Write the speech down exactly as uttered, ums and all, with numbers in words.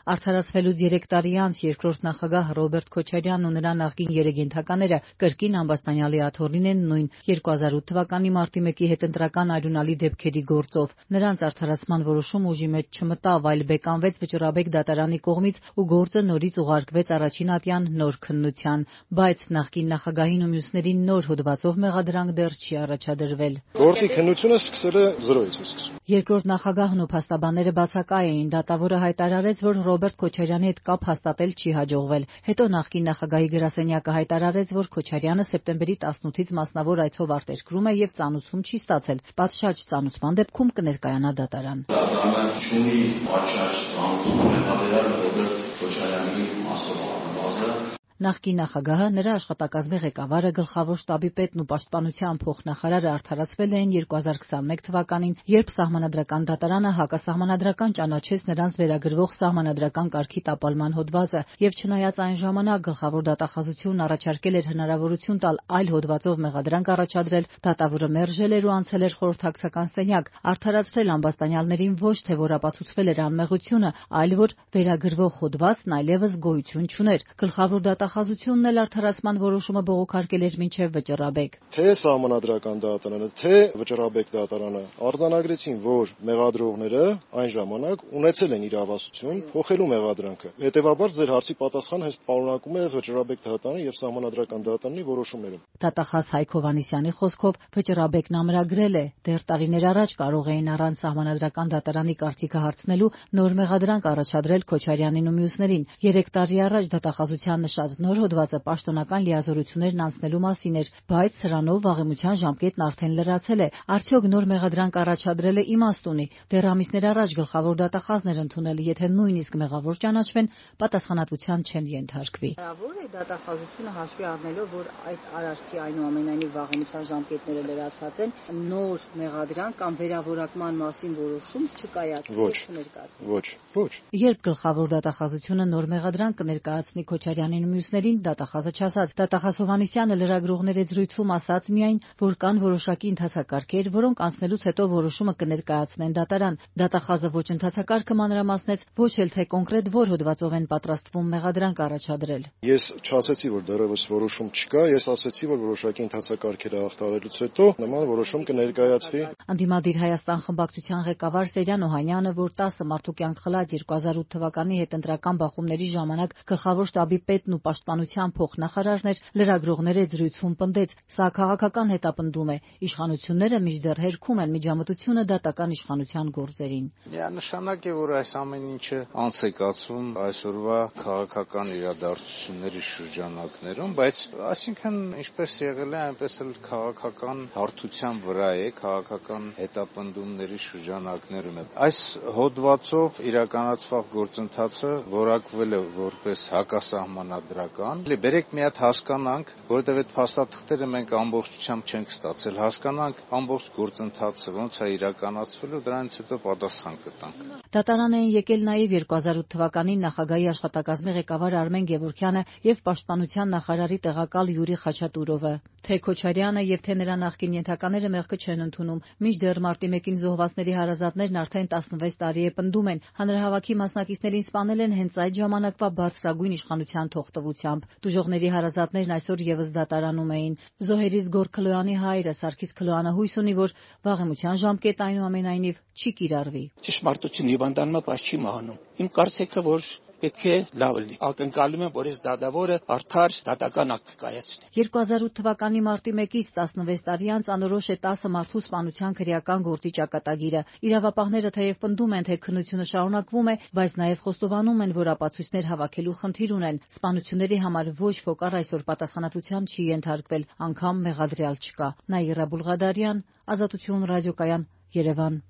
Արդարացվելուց երեք տարի անց երկրորդ նախագահ Ռոբերտ Քոչարյանն ու նրա նախկին երեք ենթակաները կրկին ամբաստանյալի աթոռին են նույն երկու հազար ութ թվականի մարտի մեկի հետընտրական արյունալի դեպքերի գործով։ Նրանց արդարացման որոշումը ուժի մեջ չմտավ, այլ բեկանվեց Վճռաբեկ դատարանի կողմից ու գործը նորից ուղարկվեց առաջին ատյան նոր քննության, բայց նախկին նախագահին ու մյուսներին նոր հոդվածով մեղադրանք դեռ չի առաջադրվել։ Գործի քննությունը սկսել է զրոյից է սկսում։ Երկրորդ նախագահն ու փաստաբանները բացակայ էին, դատավորը հայտարարեց, որ Ռոբերտ Քոչարյանի հետ կապ հաստատել չի հաջողվել։ Հետո նախկին նախագահի գրասենյակը հայտարարեց, որ Քոչարյանը սեպտեմբերի տասնութից մասնավոր այցով արտերկրում է եւ ծանուցում չի ստացել։ Պատշաճ ծանուցման դեպքում կներկայանա դատարան։ Դատարանը չունի պատշաճ ծանուցում հետադարձ Ռոբերտ Քոչարյանի մասով առնվազն Նախկին նախագահը, նրա աշխատակազմի ղեկավարը, գլխավոր շտաբի պետն ու պաշտպանության փոխնախարարը արդարացվել էին երկու հազար քսաներկու թվականին, երբ Սահմանադրական դատարանը հակասահմանադրական ճանաչեց նրանց վերագրվող սահմանադրական կարգի տապալման հոդվածը, եւ չնայած այն ժամանակ գլխավոր դատախազությունն առաջարկել էր հնարավորություն տալ այլ հոդվածով մեղադրանք առաջադրել, դատավորը մերժել էր ու անցել էր խորհրդակցական սենյակ, արդարացրել ամբաստանյալներին ոչ թե որ ապացուցվել էր անմեղությունը, այլ որ վերագրվող հոդվածն այլևս գոյություն չուներ։ Գլխավոր դատախազությունն էլ արդարացման որոշումը բողոքարկել էր մինչև Վճռաբեկ։ Թե Սահմանադրական դատարանը, թե Վճռաբեկ դատարանը արձանագրեցին, որ մեղադրողները այն ժամանակ ունեցել են իրավասություն փոխելու մեղադրանքը։ Հետևաբար ձեր հարցի պատասխանը հենց պարունակում է Վճռաբեկ դատարանի եւ Սահմանադրական դատարանի որոշումները։ Դատախազ Հայկ Հովհաննիսյանի խոսքով Վճռաբեկն ամրագրել է, դեռ տարիներ առաջ կարող էին առանց Սահմանադրական դատարանի կարծիքը հարցնելու նոր մեղադրանք առաջադրել Քոչարյանին ու մյուսներին։ Երեք տարի առաջ դատախազության նշած նոր հոդվածը պաշտոնական լիազորություններն անցնելու մասին էր, բայց սրանով վաղեմության ժամկետն արդեն լրացել է։ Արդյոք նոր մեղադրանք առաջադրելը իմաստ ունի։ Դեռ ամիսներ առաջ գլխավոր դատախազն էր ընդունել, եթե նույնիսկ մեղավոր ճանաչվեն, պատասխանատվության չեն ենթարկվի։ Հնարավոր է դատախազությունը հաշվի առնելով, որ այդ արարքի այնուամենայնիվ վաղեմության ժամկետները լրացած են, նոր մեղադրանք կամ վերավորակման մասին որոշում չկայացնի։ Ոչ, ոչ։ Երբ գլխավոր դատախազությունը նոր մեղադրանք կներկայացնի Քոչարյանին ու մյուսներին, դատախազը չասաց։ Դատախազ Հովհաննիսյանը լրագրողների զրույցում ասաց միայն, որ կան որոշակի ընթացակարգեր, որոնք անցնելուց հետո որոշումը կներկայացնեն դատարան։ Դատախազը ոչ ընթացակարգը մանրամասնեց, ոչ էլ թե կոնկրետ որ հոդվածով են պատրաստվում մեղադրանք առաջադրել։ Ես չասեցի, որ դեռևս որոշում չկա, ես ասեցի, որ որոշակի ընթացակարգերը հաղթահարելուց հետո նման որոշում կներկայացվի։ Ընդդիմադիր Հայաստան խմբակցության ղեկավար Սերյան Օհանյանը, որ տասը մարդու կյանք խլած երկու հազար ութ թվականի հետընտրական բախումների ժամանակ գլխավոր շտաբի պետն ու պաշտպանության փոխնախարարն էր, լրագրողների զրույցում պնդեց, սա քաղաքական հետապնդում է, իշխանությունները մինչդեռ հերքում են միջամտությունը դատական իշխանության գործերին։ Միանշանակ է, որ այս ամեն ինչը անց է կացվում այսօրվա քաղաքական իրադարձությունների շրջանակներում, բայց այսինքն ինչպես եղել է, այնպես էլ քաղաքական հարթության վրա է, քաղաքական հետապնդումների շրջանակներում է։ Այս հոդվածով իրականացված գործընթացը որակվել է որպես հակասահմանադրական։ Բերեք մի հատ հասկանանք, որովհետև այդ փաստաթղթերը մենք ամբողջությամբ չենք ստացել, հասկանանք ամբողջ գործընթացը ոնց է իրականացվելու, դրանից հետո պատասխան կտանք։ Դատարան էին եկել նաև երկու հազար ութ թվականին նախագահի աշխատակազմի ղեկավար Արմեն Գևորգյանը եւ պաշտպանության նախարարի տեղակալ Յուրի Խաչատուրովը։ Թե Քոչարյանը եւ թե նրա նախկին ենթակաները մեղքը չեն ընդունում, մինչդեռ մարտի մեկին զոհվածների հարազատներն արդեն տասնվեց տարի է պնդում են, հանրահավաքի մասնակիցներին սպանել են հենց այդ ժամանակվա բարձրագույն իշխանության թողտվությամբ։ Տուժողների հարազատներն այսօր եւս դատարանում էին։ Զոհերից Գոռ Քլոյանի հայրը Սարգիս Քլոյանը հույս ունի, որ վաղեմության ժամկետը այնուամենայնիվ չի կիրառվի։ Ճշմարտություն հիվանդանալը բաց չի մահանում։ Իմ կարծիքը, որ պետք է լավ լինի։ Ակնկալում եմ, որ այս դատավորը արդար դատական ակտ կայացնի։ երկու հազար ութ թվականի մարտի մեկից տասնվեց տարի անց անորոշ է տասը մարդու սպանության քրեական գործի ճակատագիրը։ Իրավապահները թեև պնդում են, թե քննությունը շարունակվում է, բայց նաև խոստովանում են, որ ապացույցներ հավաքելու խնդիր ունեն։ Սպանությունների համար ոչ ոք առ այսօր պատասխանատվության չի ենթարկվել, անգամ մեղադրյալ չկա։ Նաիրա Բուլղադարյան, Ազատություն ռադիոկայան, Երևան։